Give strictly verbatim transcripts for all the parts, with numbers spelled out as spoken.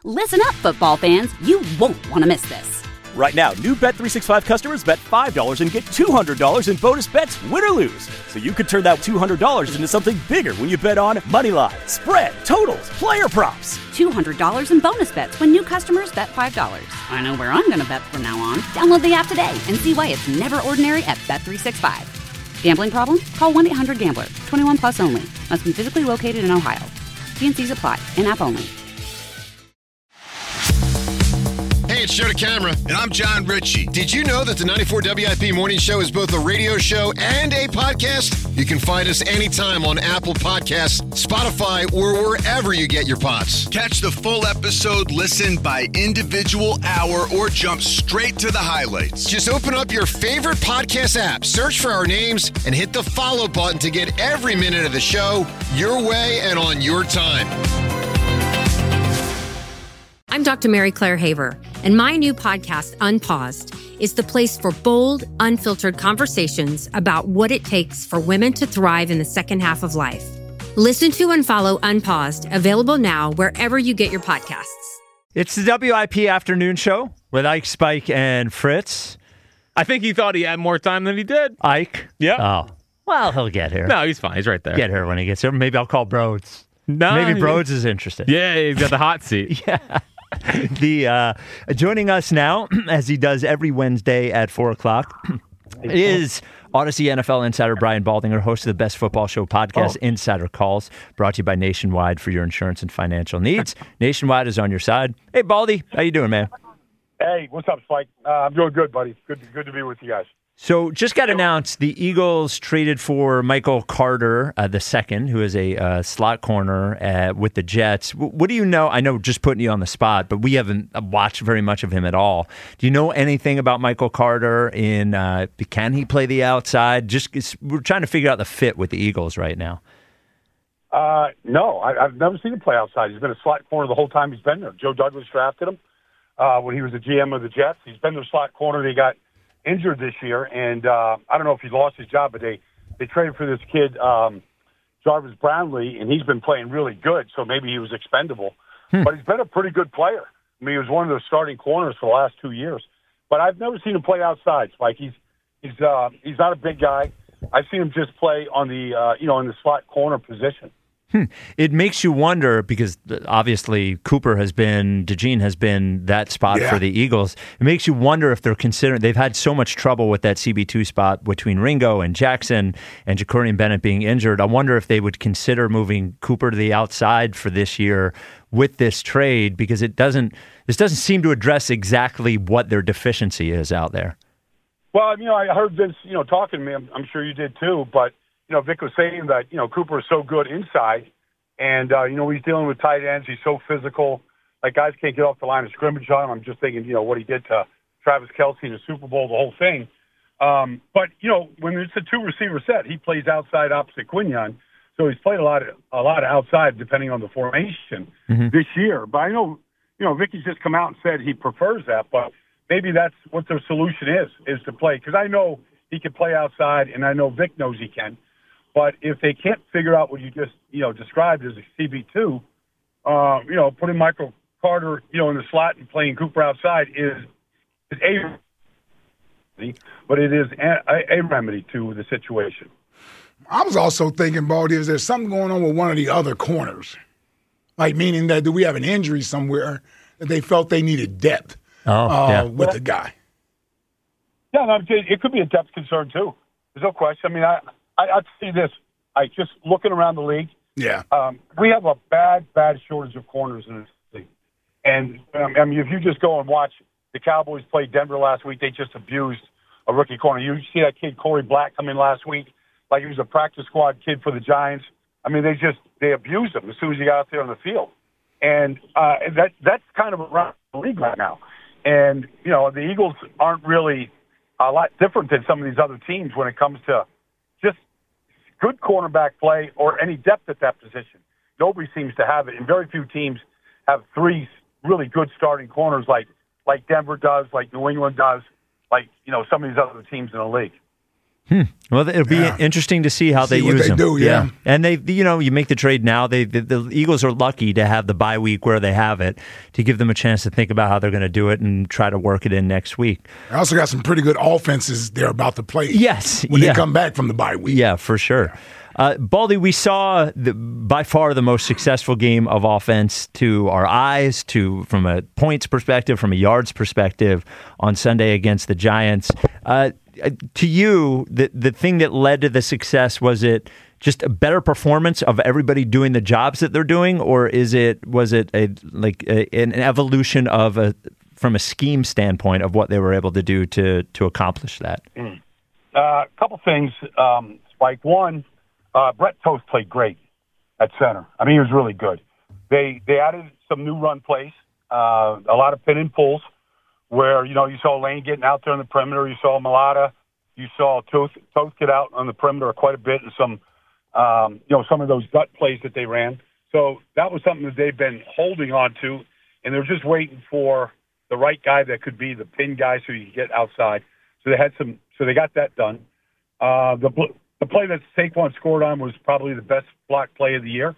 Listen up, football fans. You won't want to miss this. Right now, new Bet three sixty-five customers bet five dollars and get two hundred dollars in bonus bets, win or lose. So you could turn that two hundred dollars into something bigger when you bet on money line, spread, totals, player props. two hundred dollars in bonus bets when new customers bet five dollars. I know where I'm going to bet from now on. Download the app today and see why it's never ordinary at Bet three sixty-five. Gambling problem? Call one eight hundred gambler. twenty-one plus only. Must be physically located in Ohio. T and C's apply. In-app only. Hey, it's Joe DeCamara. And I'm John Ritchie. Did you know that the ninety-four W I P Morning Show is both a radio show and a podcast? You can find us anytime on Apple Podcasts, Spotify, or wherever you get your pods. Catch the full episode, listen by individual hour, or jump straight to the highlights. Just open up your favorite podcast app, search for our names, and hit the follow button to get every minute of the show your way and on your time. I'm Doctor Mary Claire Haver, and my new podcast, Unpaused, is the place for bold, unfiltered conversations about what it takes for women to thrive in the second half of life. Listen to and follow Unpaused, available now wherever you get your podcasts. It's the W I P Afternoon Show with Ike, Spike, and Fritz. I think he thought he had more time than he did. Ike? Yeah. Oh, well, he'll get here. No, he's fine. He's right there. Get here when he gets here. Maybe I'll call Broads. No, Maybe Broads is interested. Yeah, he's got the hot seat. Yeah. The uh, joining us now, as he does every Wednesday at four o'clock, is Odyssey N F L insider Brian Baldinger, host of the Best Football Show podcast, oh. Insider Calls, brought to you by Nationwide for your insurance and financial needs. Nationwide is on your side. Hey, Baldy, how you doing, man? Hey, what's up, Spike? Uh, I'm doing good, buddy. Good, good to be with you guys. So, just got announced, the Eagles traded for Michael Carter, uh, the second, who is a uh, slot corner uh, with the Jets. W- what do you know? I know, just putting you on the spot, but we haven't watched very much of him at all. Do you know anything about Michael Carter? In uh, can he play the outside? Just we're trying to figure out the fit with the Eagles right now. Uh, no, I, I've never seen him play outside. He's been a slot corner the whole time he's been there. Joe Douglas drafted him uh, when he was the G M of the Jets. He's been their slot corner. They got injured this year, and uh, I don't know if he lost his job, but they, they traded for this kid, um, Jarvis Brownlee, and he's been playing really good, so maybe he was expendable. Hmm. But he's been a pretty good player. I mean, he was one of the starting corners for the last two years. But I've never seen him play outside, Spike. He's he's uh, he's not a big guy. I've seen him just play on the uh, you know in the slot corner position. Hmm. It makes you wonder, because obviously Cooper has been, DeGene has been that spot yeah. for the Eagles. It makes you wonder if they're considering, they've had so much trouble with that C B two spot between Ringo and Jackson and Jacorian Bennett being injured. I wonder if they would consider moving Cooper to the outside for this year with this trade, because it doesn't, this doesn't seem to address exactly what their deficiency is out there. Well, you know, I heard Vince, you know, talking to me. I'm, I'm sure you did too, but you know, Vic was saying that, you know, Cooper is so good inside, and, uh, you know, he's dealing with tight ends. He's so physical. Like, guys can't get off the line of scrimmage on him. I'm just thinking, you know, what he did to Travis Kelce in the Super Bowl, the whole thing. Um, but, you know, when it's a two-receiver set, he plays outside opposite Quinion, so he's played a lot of, a lot of outside depending on the formation mm-hmm. this year. But I know, you know, Vicky's just come out and said he prefers that, but maybe that's what the solution is, is to play. Because I know he can play outside, and I know Vic knows he can. But if they can't figure out what you just, you know, described as a C B two, uh, you know, putting Michael Carter, you know, in the slot and playing Cooper outside is, is a remedy, but it is a, a remedy to the situation. I was also thinking, Baldy, is there something going on with one of the other corners? Like, meaning that do we have an injury somewhere that they felt they needed depth oh, uh, yeah. with yeah. the guy? Yeah, no, it could be a depth concern, too. There's no question. I mean, I, I, I'd see this. I just looking around the league. Yeah. Um, we have a bad, bad shortage of corners in this league. And, um, I mean, if you just go and watch the Cowboys play Denver last week, they just abused a rookie corner. You see that kid, Corey Black, come in last week like he was a practice squad kid for the Giants. I mean, they just, they abused him as soon as he got out there on the field. And uh, that that's kind of around the league right now. And, you know, the Eagles aren't really a lot different than some of these other teams when it comes to just good cornerback play or any depth at that position. Nobody seems to have it, and very few teams have three really good starting corners like like Denver does, like New England does, like, you know, some of these other teams in the league. Hmm. Well, it'll be Yeah. interesting to see how See they what use they them. do, yeah. and they, you know, you make the trade now. They, the, the Eagles are lucky to have the bye week where they have it to give them a chance to think about how they're going to do it and try to work it in next week. I also got some pretty good offenses they're about to play. Yes, when yeah. they come back from the bye week. Yeah, for sure. Uh, Baldy, we saw the, by far the most successful game of offense to our eyes, to from a points perspective, from a yards perspective, on Sunday against the Giants. Uh, to you, the the thing that led to the success, was it just a better performance of everybody doing the jobs that they're doing, or is it was it a like a, an evolution of a from a scheme standpoint of what they were able to do to to accomplish that? A mm. uh, couple things, um, Spike. One. Uh, Brett Toast played great at center. I mean, he was really good. They they added some new run plays, uh, a lot of pin and pulls, where, you know, you saw Lane getting out there on the perimeter. You saw Malata. You saw Toast, Toast get out on the perimeter quite a bit, and some, um, you know, some of those gut plays that they ran. So that was something that they've been holding on to, and they're just waiting for the right guy that could be the pin guy so you can get outside. So they had some. So they got that done. Uh, the The play that Saquon scored on was probably the best block play of the year.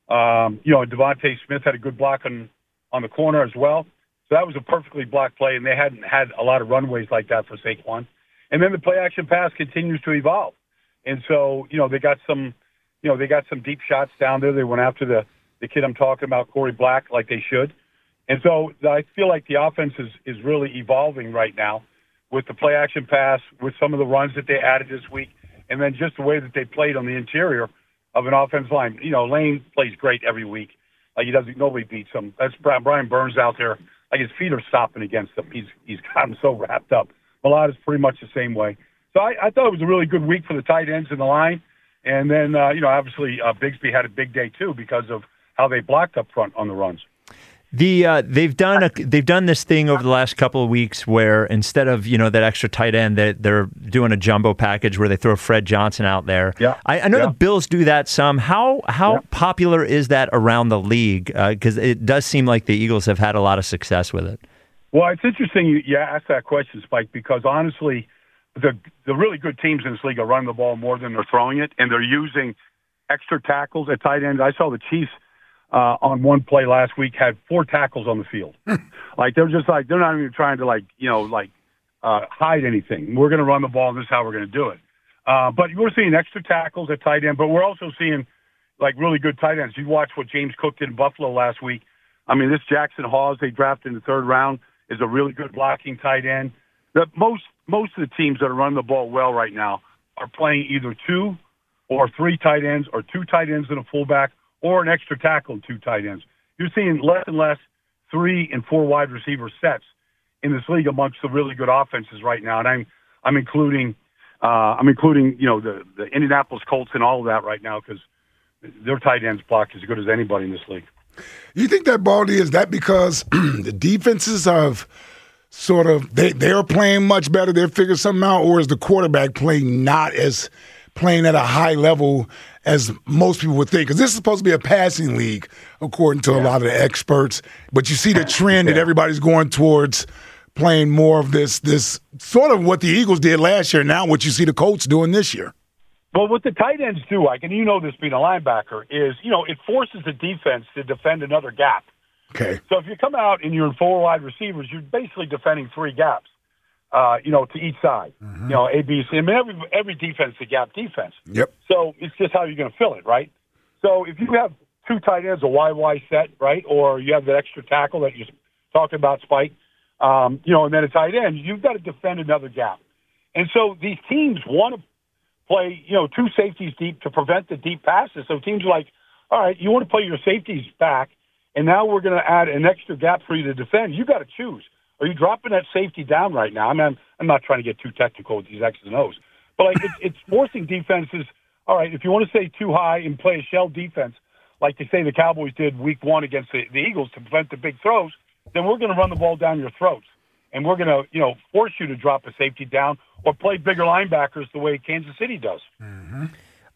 Um, you know, Devontae Smith had a good block on, on the corner as well. So that was a perfectly blocked play, and they hadn't had a lot of runways like that for Saquon. And then the play-action pass continues to evolve. And so, you know, they got some, you know, they got some deep shots down there. They went after the, the kid I'm talking about, Corey Black, like they should. And so I feel like the offense is, is really evolving right now with the play-action pass, with some of the runs that they added this week, and then just the way that they played on the interior of an offensive line. You know, Lane plays great every week. Like, he doesn't, nobody beats him. That's Brian Burns out there. Like, his feet are stopping against him. He's he's got him so wrapped up. Malata's pretty much the same way. So I, I thought it was a really good week for the tight ends in the line. And then, uh, you know, obviously uh, Bigsby had a big day too because of how they blocked up front on the runs. The uh, they've done a, they've done this thing over the last couple of weeks where instead of, you know, that extra tight end, they, they're doing a jumbo package where they throw Fred Johnson out there. Yeah, I, I know yeah. the Bills do that some. How how yeah. popular is that around the league? Because uh, it does seem like the Eagles have had a lot of success with it. Well, it's interesting you, you asked that question, Spike, because honestly, the the really good teams in this league are running the ball more than they're throwing it, and they're using extra tackles at tight end. I saw the Chiefs Uh, on one play last week, had four tackles on the field. Like, they're just like, they're not even trying to, like, you know, like, uh, hide anything. We're going to run the ball, and this is how we're going to do it. Uh, but we're seeing extra tackles at tight end, but we're also seeing, like, really good tight ends. You watch what James Cook did in Buffalo last week. I mean, this Jackson Hawes they drafted in the third round is a really good blocking tight end. The, most, most of the teams that are running the ball well right now are playing either two or three tight ends or two tight ends and a fullback, or an extra tackle and two tight ends. You're seeing less and less three and four wide receiver sets in this league amongst the really good offenses right now. And I'm I'm including uh, I'm including you know the the Indianapolis Colts and all of that right now because their tight ends block as good as anybody in this league. You think that, Baldy, is that because the defenses have sort of they they're playing much better, they're figuring something out, or is the quarterback playing not as playing at a high level as most people would think? Because this is supposed to be a passing league, according to yeah. a lot of the experts. But you see the trend yeah. that everybody's going towards playing more of this, this sort of what the Eagles did last year, now what you see the Colts doing this year. Well, what the tight ends do, like, and you know this being a linebacker, is, you know, it forces the defense to defend another gap. Okay. So if you come out and you're in four wide receivers, you're basically defending three gaps. Uh, you know, to each side, mm-hmm. you know, A, B, C. I mean, every every defense is a gap defense. Yep. So it's just how you're going to fill it, right? So if you have two tight ends, a Y Y set, right, or you have that extra tackle that you're talking about, Spike, um, you know, and then a tight end, you've got to defend another gap. And so these teams want to play, you know, two safeties deep to prevent the deep passes. So teams are like, all right, you want to play your safeties back, and now we're going to add an extra gap for you to defend. You got to choose. Are you dropping that safety down right now? I mean, I'm, I'm not trying to get too technical with these X's and O's, but like it's, it's forcing defenses. All right, if you want to stay too high and play a shell defense, like they say the Cowboys did week one against the, the Eagles to prevent the big throws, then we're going to run the ball down your throats, and we're going to, you know, force you to drop a safety down or play bigger linebackers the way Kansas City does. Mm-hmm.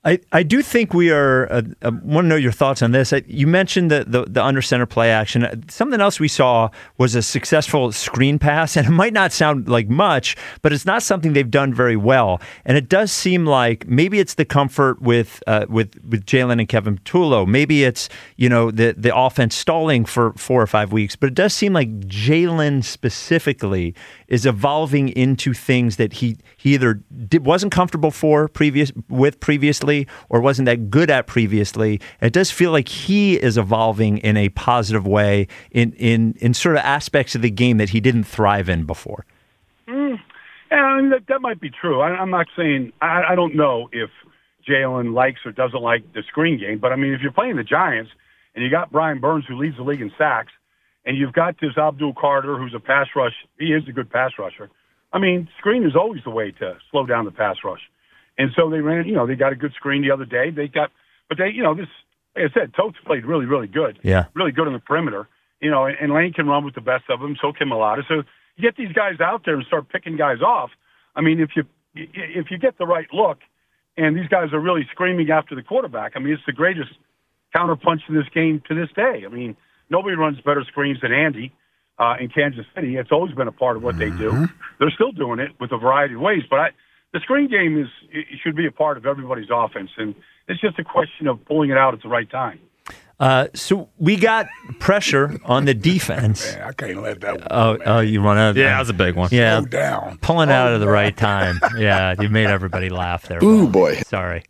I, I do think we are. Uh, I want to know your thoughts on this. I, you mentioned the, the the under center play action. Something else we saw was a successful screen pass, and it might not sound like much, but it's not something they've done very well. And it does seem like maybe it's the comfort with uh, with with Jalen and Kevin Tulo. Maybe it's you know the the offense stalling for four or five weeks. But it does seem like Jalen specifically is evolving into things that he he either did, wasn't comfortable for previous with previously. Or wasn't that good at previously. It does feel like he is evolving in a positive way in in, in sort of aspects of the game that he didn't thrive in before. Mm, yeah, I mean, that, that might be true. I, I'm not saying I, I don't know if Jalen likes or doesn't like the screen game, but I mean, if you're playing the Giants and you got Brian Burns who leads the league in sacks, and you've got this Abdul Carter who's a pass rush, he is a good pass rusher. I mean, screen is always the way to slow down the pass rush. And so they ran, you know, they got a good screen the other day. They got, but they, you know, this, like I said, Totes played really, really good. Yeah. Really good on the perimeter, you know, and, and Lane can run with the best of them, so can Mulata. So you get these guys out there and start picking guys off. I mean, if you, if you get the right look and these guys are really screaming after the quarterback, I mean, it's the greatest counterpunch in this game to this day. I mean, nobody runs better screens than Andy uh, in Kansas City. It's always been a part of what they do. They're still doing it with a variety of ways, but I, the screen game is it should be a part of everybody's offense, and it's just a question of pulling it out at the right time. Uh, so we got pressure on the defense. Man, I can't let that one. Oh, oh, you want to? Yeah, that was a big one. Yeah, Slow down. Pulling Slow out at the down. right time. Yeah, you made everybody laugh there. Ooh, Bob. boy. Sorry.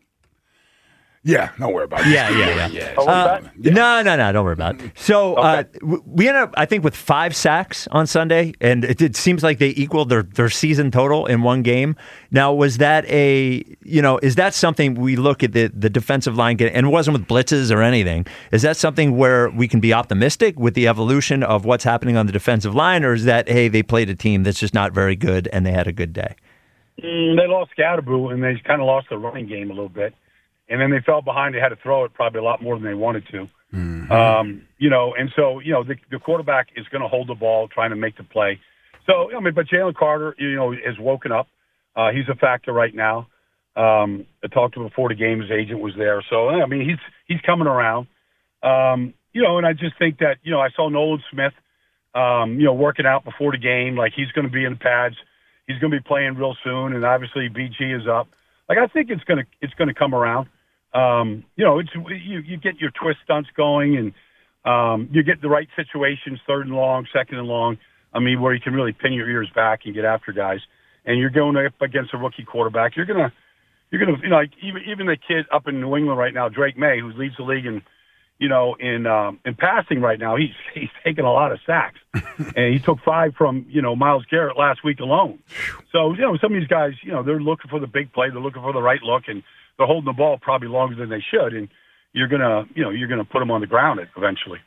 Yeah, don't worry about it. Yeah, yeah, yeah. yeah. Oh, Uh, that? No, no, no. Don't worry about it. So uh, Okay. w- we ended up, I think, with five sacks on Sunday, and it, it seems like they equaled their, their season total in one game. Now, was that a, you know, is that something we look at the, the defensive line, get, and it wasn't with blitzes or anything, is that something where we can be optimistic with the evolution of what's happening on the defensive line, or is that, hey, they played a team that's just not very good and they had a good day? Mm, they lost Scatterboo, and they kind of lost the running game a little bit. And then they fell behind. They had to throw it probably a lot more than they wanted to. Mm-hmm. Um, you know, and so, you know, the, the quarterback is going to hold the ball, trying to make the play. So, I mean, but Jalen Carter, you know, has woken up. Uh, he's a factor right now. Um, I talked to him before the game. His agent was there. So, I mean, he's he's coming around. Um, you know, and I just think that, you know, I saw Nolan Smith, um, you know, working out before the game. Like, he's going to be in the pads. He's going to be playing real soon. And obviously B G is up. Like, I think it's going to it's going to come around. Um, you know, it's you, you get your twist stunts going, and um, you get the right situations, third and long, second and long. I mean, where you can really pin your ears back and get after guys. And you're going up against a rookie quarterback. You're gonna, you're gonna, you know, like even even the kid up in New England right now, Drake May, who leads the league in, you know, in um, in passing right now. He's he's taking a lot of sacks, and he took five from you know Myles Garrett last week alone. So you know, some of these guys, you know, they're looking for the big play. They're looking for the right look, and they're holding the ball probably longer than they should, and you're gonna, you know, you're gonna put them on the ground eventually.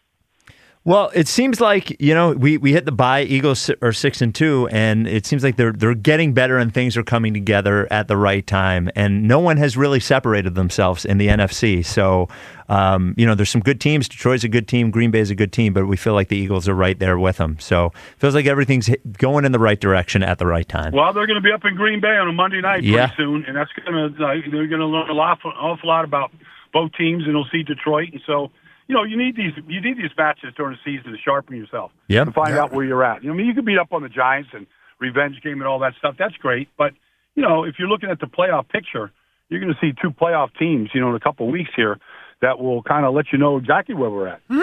Well, it seems like, you know, we, we hit the bye. Eagles are six and two, and it seems like they're they're getting better and things are coming together at the right time. And no one has really separated themselves in the N F C. So, um, you know, there's some good teams. Detroit's a good team. Green Bay's a good team, but we feel like the Eagles are right there with them. So, it feels like everything's going in the right direction at the right time. Well, they're going to be up in Green Bay on a Monday night pretty Yeah. soon, and that's going to uh, they're going to learn a lot, an awful lot about both teams, and they'll see Detroit, and so. You know, you need these you need these matches during the season to sharpen yourself Yep. and find Yep. out where you're at. You know, I mean, you can beat up on the Giants and revenge game and all that stuff. That's great, but you know, if you're looking at the playoff picture, you're going to see two playoff teams. You know, in a couple of weeks here, that will kind of let you know exactly where we're at.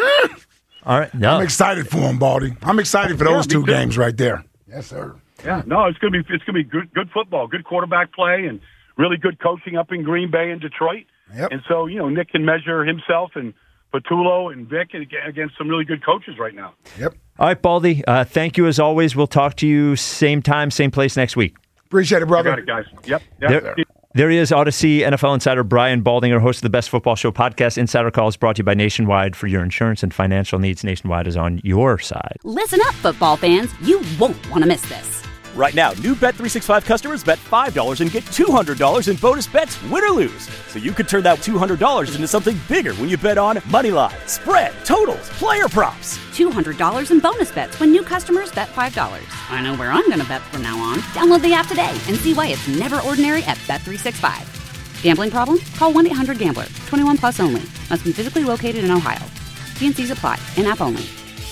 All right. No. I'm excited for them, Baldy. I'm excited for those Yeah, me two too. games right there. Yes, sir. Yeah, no, it's going to be it's going to be good good football, good quarterback play, and really good coaching up in Green Bay and Detroit. Yep. And so, you know, Nick can measure himself and Patullo and Vic against some really good coaches right now. Yep. All right, Baldy. Uh, thank you as always. We'll talk to you same time, same place next week. Appreciate it, I brother. got it, guys. Yep. yep. There, there he is, Odyssey N F L insider Brian Baldinger, host of the Best Football Show podcast. Insider Call is brought to you by Nationwide. For your insurance and financial needs, Nationwide is on your side. Listen up, football fans. You won't want to miss this. Right now, new Bet three sixty-five customers bet five dollars and get two hundred dollars in bonus bets, win or lose. So you could turn that two hundred dollars into something bigger when you bet on money line, spread, totals, player props. two hundred dollars in bonus bets when new customers bet five dollars. I know where I'm going to bet from now on. Download the app today and see why it's never ordinary at Bet three sixty-five. Gambling problem? Call one eight hundred gambler. twenty-one plus only. Must be physically located in Ohio. T N Cs apply. In-app only.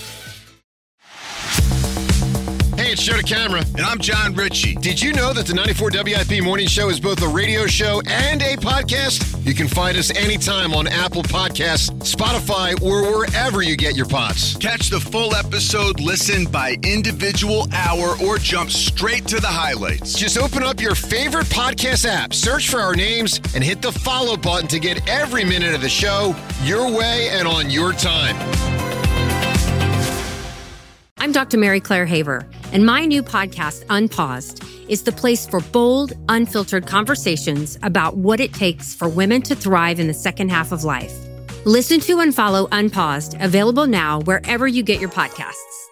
Hey, it's Show to Camera, and I'm John Ritchie. Did you know that the ninety-four W I P Morning Show is both a radio show and a podcast? You can find us anytime on Apple Podcasts, Spotify, or wherever you get your pods. Catch the full episode, listen by individual hour, or jump straight to the highlights. Just open up your favorite podcast app, search for our names, and hit the follow button to get every minute of the show your way and on your time. I'm Doctor Mary Claire Haver, and my new podcast, Unpaused, is the place for bold, unfiltered conversations about what it takes for women to thrive in the second half of life. Listen to and follow Unpaused, available now wherever you get your podcasts.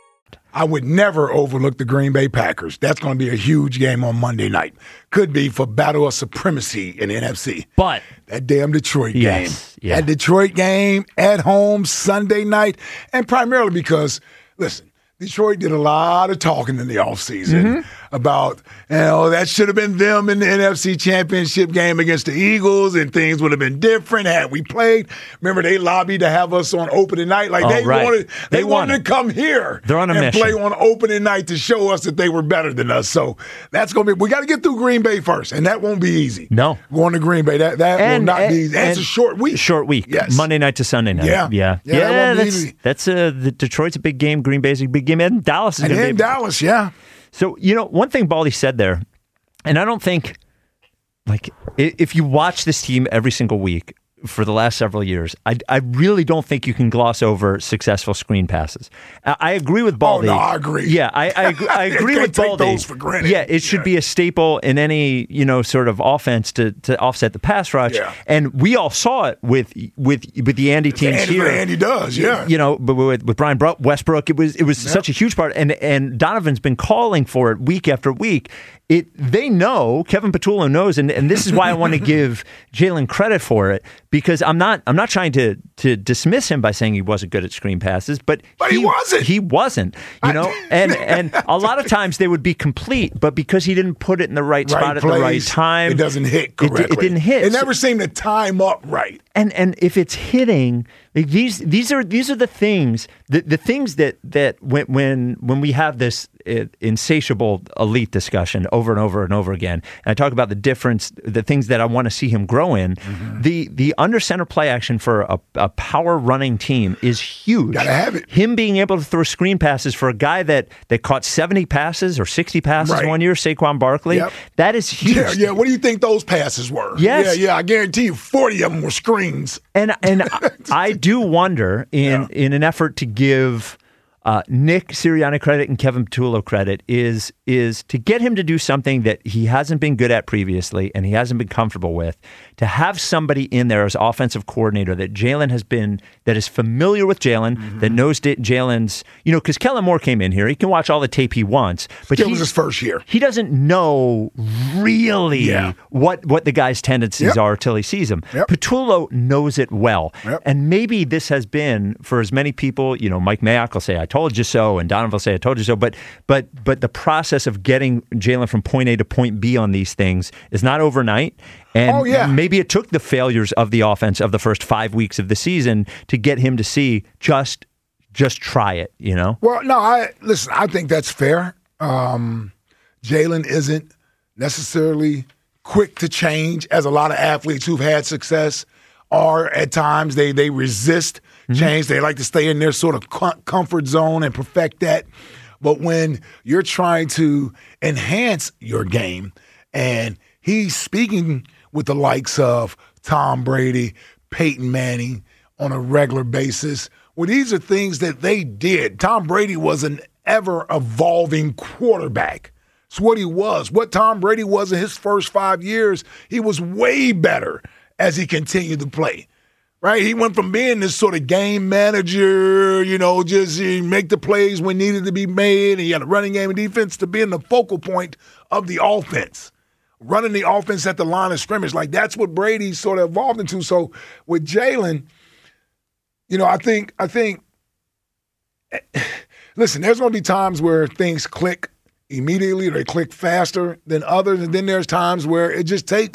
I would never overlook the Green Bay Packers. That's going to be a huge game on Monday night. Could be for battle of supremacy in the N F C. But that damn Detroit yes, game. Yeah. That Detroit game at home Sunday night, and primarily because, listen, Detroit did a lot of talking in the offseason mm-hmm. about, you know, that should have been them in the N F C Championship game against the Eagles, and things would have been different had we played. Remember, they lobbied to have us on opening night. Like, oh, they right. wanted they, they wanted wanted to come here They're on a and mission. play on opening night to show us that they were better than us. So that's going to be – we got to get through Green Bay first, and that won't be easy. No. Going to Green Bay, that, that and, will not and, be easy. That's a short week. Short week. Yes. Monday night to Sunday night. Yeah. Yeah. Yeah, yeah that that's, easy. that's a, the Detroit's a big game. Green Bay's a big game. And Dallas is And going to in be a, Dallas, yeah. So, you know, one thing Baldy said there, and I don't think, like, if you watch this team every single week for the last several years, I, I really don't think you can gloss over successful screen passes. I, I agree with Baldy. Oh, no, I agree. Yeah, I, I, agree, I agree can't with take Baldy. those for granted. Yeah, it should Yeah. be a staple in any, you know, sort of offense to, to offset the pass rush. Yeah. And we all saw it with with with the Andy teams Andy, here. Andy does, yeah. You know, but with, with Brian Westbrook, it was it was yep. such a huge part, and and Donovan's been calling for it week after week. It they know, Kevin Patullo knows, and, and this is why I want to give Jalen credit for it, because I'm not I'm not trying to to dismiss him by saying he wasn't good at screen passes, but, but he, he wasn't. He wasn't, you know, and and a lot of times they would be complete, but because he didn't put it in the right, right spot at place, the right time, it doesn't hit correctly. It, it didn't hit. It never seemed to time up right. And and if it's hitting, like these these are these are the things the, the things that that when when when we have this uh, insatiable elite discussion over and over and over again, and I talk about the difference, the things that I want to see him grow in, mm-hmm. the the under center play action for a, a power running team is huge. Gotta have it. Him being able to throw screen passes for a guy that that caught seventy passes or sixty passes right. one year, Saquon Barkley, yep. that is huge. Yeah, yeah. What do you think those passes were? Yes. Yeah, yeah. I guarantee you, forty of them were screens. And and I do wonder, in yeah. in an effort to give uh, Nick Sirianni credit and Kevin Patullo credit, is is to get him to do something that he hasn't been good at previously and he hasn't been comfortable with, to have somebody in there as offensive coordinator that Jalen has been, that is familiar with Jalen, mm-hmm. that knows Jalen's, you know, because Kellen Moore came in here, he can watch all the tape he wants, but it was his first year. He doesn't know really yeah. what what the guy's tendencies yep. are till he sees them. Yep. Patullo knows it well. Yep. And maybe this has been, for as many people, you know, Mike Mayock will say, I told you so, and Donovan will say, I told you so, but but but the process of getting Jalen from point A to point B on these things is not overnight. And oh, yeah. maybe it took the failures of the offense of the first five weeks of the season to get him to see just just try it, you know? Well, no, I listen, I think that's fair. Um, Jalen isn't necessarily quick to change, as a lot of athletes who've had success are at times. They they resist mm-hmm. change. They like to stay in their sort of com- comfort zone and perfect that. But when you're trying to enhance your game, and he's speaking with the likes of Tom Brady, Peyton Manning on a regular basis, well, these are things that they did. Tom Brady was an ever-evolving quarterback. It's what he was. What Tom Brady was in his first five years, he was way better as he continued to play. Right? He went from being this sort of game manager, you know, just uh, make the plays when needed to be made, and he had a running game and defense, to being the focal point of the offense, running the offense at the line of scrimmage. Like, that's what Brady sort of evolved into. So with Jalen, you know, I think, I think, listen, there's going to be times where things click immediately, or they click faster than others, and then there's times where it just takes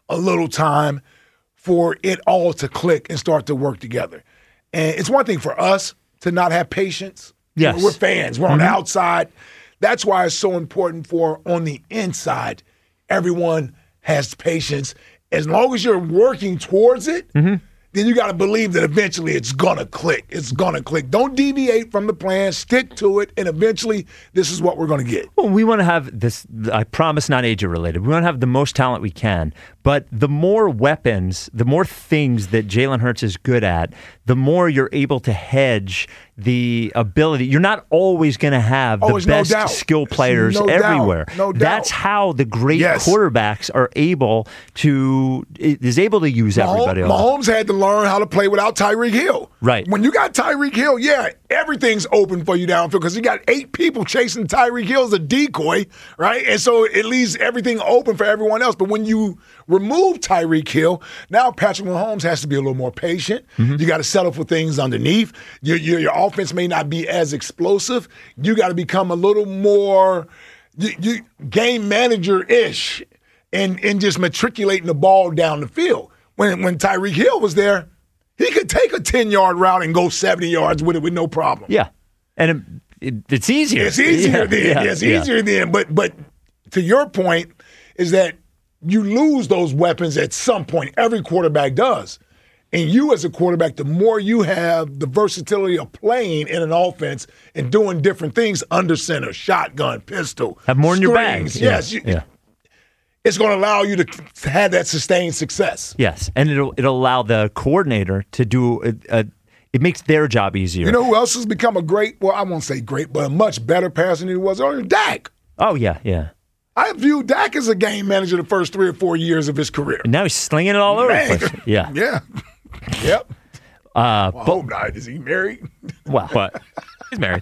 a little time for it all to click and start to work together. And it's one thing for us to not have patience. Yes. You know, we're fans. We're mm-hmm. on the outside. That's why it's so important for on the inside, everyone has patience. As long as you're working towards it, mm-hmm. then you got to believe that eventually it's going to click. It's going to click. Don't deviate from the plan. Stick to it, and eventually this is what we're going to get. Well, we want to have this, I promise not age-related, we want to have the most talent we can, but the more weapons, the more things that Jalen Hurts is good at, the more you're able to hedge the ability. You're not always going to have the oh, best no skill players no everywhere. Doubt. No doubt. That's how the great yes. quarterbacks are able to, is able to use Mahomes, everybody else. Mahomes had to learn how to play without Tyreek Hill. Right. When you got Tyreek Hill, yeah, everything's open for you downfield because you got eight people chasing Tyreek Hill as a decoy, right? And so it leaves everything open for everyone else. But when you remove Tyreek Hill, now Patrick Mahomes has to be a little more patient. Mm-hmm. You got to settle for things underneath. Your, your, your offense may not be as explosive. You got to become a little more you, you, game manager-ish and, and just matriculating the ball down the field. When, when Tyreek Hill was there, he could take a ten-yard route and go seventy yards with it with no problem. Yeah. And it, it, it's easier. It's easier yeah, then. Yeah, it's yeah. easier then. But, but to your point is that you lose those weapons at some point. Every quarterback does. And you as a quarterback, the more you have the versatility of playing in an offense and doing different things under center, shotgun, pistol, have more in your strings, bag. Yes. Yeah. You, yeah. It's going to allow you to have that sustained success. Yes, and it'll it'll allow the coordinator to do a, a it makes their job easier. You know who else has become a great, well, I won't say great, but a much better passer than he was earlier? Dak. Oh, yeah, yeah. I view Dak as a game manager the first three or four years of his career. And now he's slinging it all over Man. the place. Yeah. Yeah. Yep. Uh, well, I hope not. Is he married? Well, what? He's married.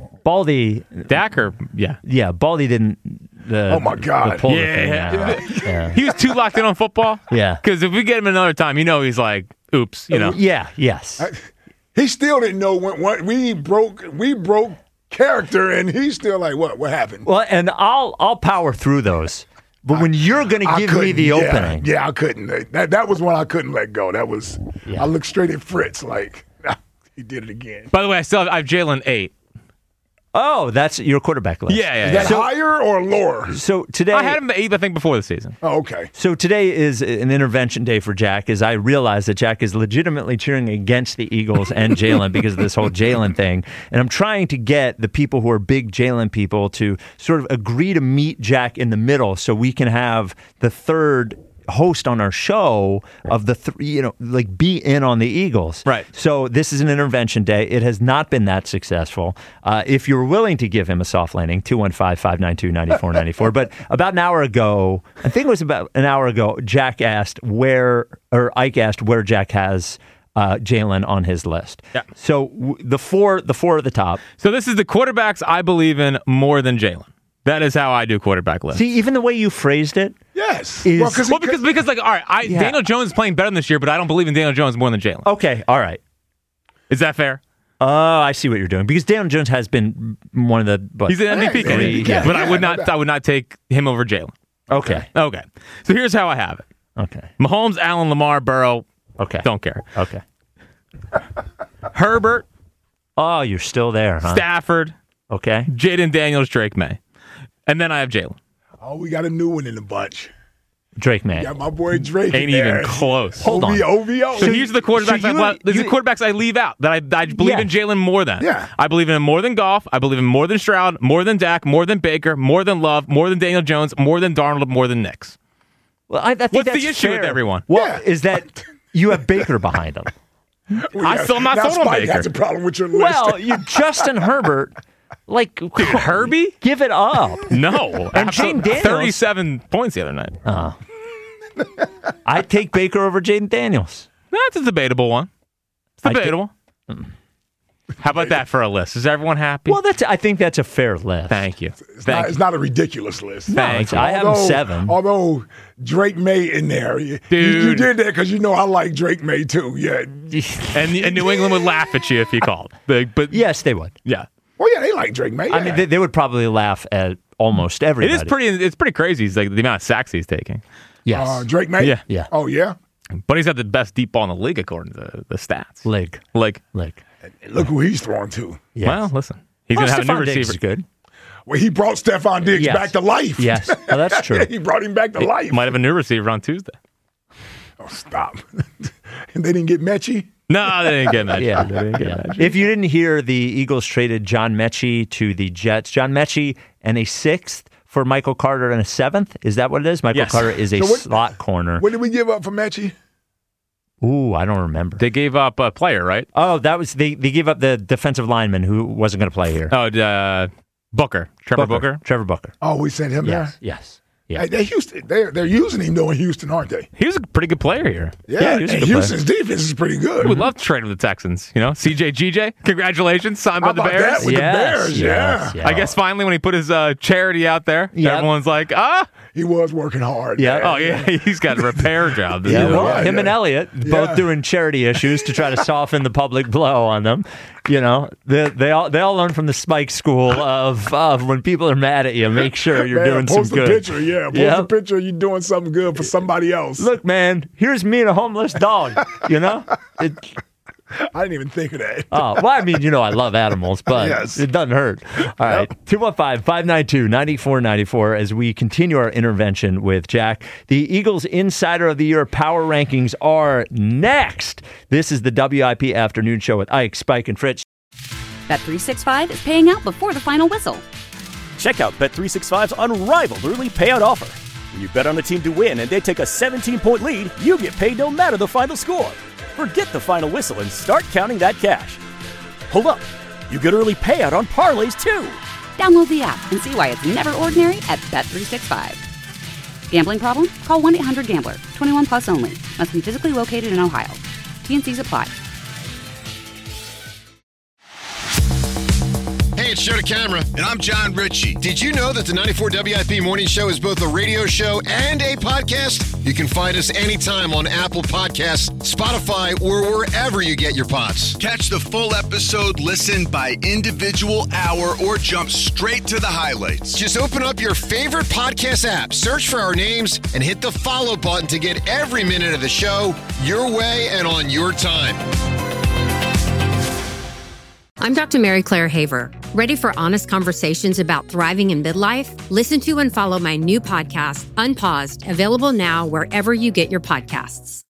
Baldy. Dak or, yeah. Yeah, Baldy didn't. The, oh, my God. The pull yeah. thing out. yeah. He was too locked in on football. Yeah. Because if we get him another time, you know he's like, oops, you know. Yeah, yes. I, he still didn't know when, when we broke we broke character, and he's still like, what? What happened? Well, and I'll I'll power through those. But when you're going to give me the yeah, opening. Yeah, I couldn't. That that was one I couldn't let go. That was, yeah. I looked straight at Fritz like, he did it again. By the way, I still have, I have Jalen eight. Oh, that's your quarterback list. Yeah, yeah. Is yeah. that so, higher or lower? So today, I had him at eight, I think, before the season. Oh, okay. So today is an intervention day for Jack, as I realize that Jack is legitimately cheering against the Eagles and Jalen because of this whole Jalen thing. And I'm trying to get the people who are big Jalen people to sort of agree to meet Jack in the middle so we can have the third host on our show of the three, you know, like be in on the Eagles. Right. So this is an intervention day. It has not been that successful. Uh, if you're willing to give him a soft landing, two one five, five nine two, nine four nine four. But about an hour ago, I think it was about an hour ago, Jack asked where, or Ike asked where Jack has uh, Jalen on his list. Yeah. So w- the four, the four at the top. So this is the quarterbacks I believe in more than Jalen. That is how I do quarterback lists. See, even the way you phrased it. Yes. Is, well, well, because, because, like, all right, I, yeah. Daniel Jones is playing better this year, but I don't believe in Daniel Jones more than Jalen. Okay, all right. Is that fair? Oh, uh, I see what you're doing. Because Daniel Jones has been one of the. But, He's an M V P candidate, yeah, but yeah, I would not. no I would not take him over Jalen. Okay. Okay. So here's how I have it. Okay. Mahomes, Allen, Lamar, Burrow. Okay. Don't care. Okay. Herbert. Oh, you're still there, huh? Stafford. Okay. Jaden Daniels, Drake May. And then I have Jalen. Oh, we got a new one in the bunch. Drake May. Got my boy Drake. Ain't in there. even close. Hold on. O V O. So here's the quarterbacks. so you- I, well, these are you- the quarterbacks I leave out that I, I believe Yeah. in Jalen more than. Yeah. I believe in him more than Goff. I believe in more than Stroud, more than Dak, more than Baker, more than Love, more than Daniel Jones, more than Darnold, more than Nix. Well, I, I think What's that's the issue fair. with everyone? Well, Yeah. is that you have Baker behind him. Well, I still am not now sold on Spike Baker. has a problem with your list. Well, you Justin Herbert, like Dude, Herbie? give it up. No. And After Jaden Daniels- thirty-seven points the other night. Oh. I take Baker over Jaden Daniels. That's a debatable one. It's I debatable. How about that for a list? Is everyone happy? Well, that's. I think that's a fair list. Thank you. It's, Thank not, you. it's not a ridiculous list. Thank you. I have him seven. Although Drake May in there. You, Dude. You, you did that because you know I like Drake May too. Yeah. And, and New England would laugh at you if you called. But, but Yes, they would. yeah. Well, yeah, they like Drake May. I yeah. mean, they, they would probably laugh at almost It everybody. is pretty. It's pretty crazy. It's like the amount of sacks he's taking. Yes. Uh, Drake May? Yeah. Yeah. Oh, yeah? But he's had the best deep ball in the league according to the stats. Leg. Like, Leg. Look who he's throwing to. Yes. well, listen, he's Oh, going to have a new Stephon Diggs receiver. is good. Well, he brought Stephon Diggs Yes. back to life. Yes. Oh, that's true. He brought him back to life. Might have a new receiver on Tuesday. Oh, stop. And they didn't get Mechie? No, they didn't get that. Yeah. They didn't get Yeah. that. If you didn't hear, the Eagles traded John Mechie to the Jets. John Mechie and a sixth for Michael Carter and a seventh. Is that what it is? Michael Yes. Carter is a So what- slot corner. What did we give up for Mechie? Ooh, I don't remember. They gave up a player, right? Oh, that was they. They gave up the defensive lineman who wasn't going to play here. Oh, uh, Booker. Trevor Booker. Trevor Booker. Oh, we sent him Yes. there? Yes. Yeah. Hey, they Houston, they're, they're using him, though, in Houston, aren't they? He was a pretty good player here. Yeah, he was a and good Houston's defense is pretty good. We'd love to trade with the Texans. You know, C J G J, congratulations, signed How by the about Bears. that with Yes, the Bears? yes, yeah. yeah. I guess finally when he put his uh, charity out there, Yep. everyone's like, ah, He was working hard. Yeah. man. oh yeah, he's got a repair job. to Yeah, do. well, yeah, him yeah. and Elliot Yeah. both doing charity issues to try to soften the public blow on them. You know, they, they all they all learn from the Spike School of, of when people are mad at you, make sure you're Man, doing some post good. a picture, yeah. Post Yep. a picture of you doing something good for somebody else. Look, man, here's me and a homeless dog. You know, it, I didn't even think of that. oh well, I mean, you know, I love animals, but Yes. it doesn't hurt. All right, two one five, five nine two, nine four nine four. As we continue our intervention with Jack, the Eagles Insider of the Year power rankings are next. This is the W I P Afternoon Show with Ike, Spike, and Fritz. Bet three sixty-five is paying out before the final whistle. Check out Bet three sixty-five's unrivaled early payout offer. When you bet on a team to win and they take a seventeen-point lead, you get paid no matter the final score. Forget the final whistle and start counting that cash. Hold up. You get early payout on parlays, too. Download the app and see why it's never ordinary at Bet three sixty-five. Gambling problem? Call one eight hundred gambler. twenty-one plus only. Must be physically located in Ohio. T and Cs apply. Hey, it's Joe to Camera. And I'm John Ritchie. Did you know that the ninety-four W I P Morning Show is both a radio show and a podcast? You can find us anytime on Apple Podcasts, Spotify, or wherever you get your pods. Catch the full episode, listen by individual hour, or jump straight to the highlights. Just open up your favorite podcast app, search for our names, and hit the follow button to get every minute of the show your way and on your time. I'm Doctor Mary Claire Haver. Ready for honest conversations about thriving in midlife? Listen to and follow my new podcast, Unpaused, available now wherever you get your podcasts.